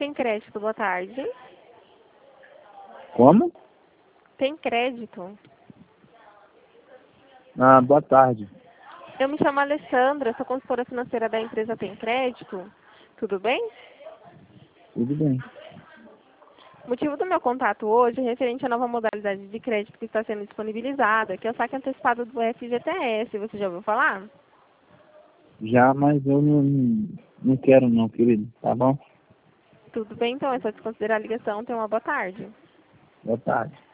tem crédito? Boa tarde. Como? Tem crédito? Ah, boa tarde. Eu me chamo Alessandra, sou consultora financeira da empresa Tem Crédito. Tudo bem? Tudo bem. O motivo do meu contato hoje é referente à nova modalidade de crédito que está sendo disponibilizada, que é o saque antecipado do FGTS. Você já ouviu falar? Já, mas eu não quero não, querido. Tá bom? Tudo bem, então é só desconsiderar a ligação. Tenha uma boa tarde. Boa tarde.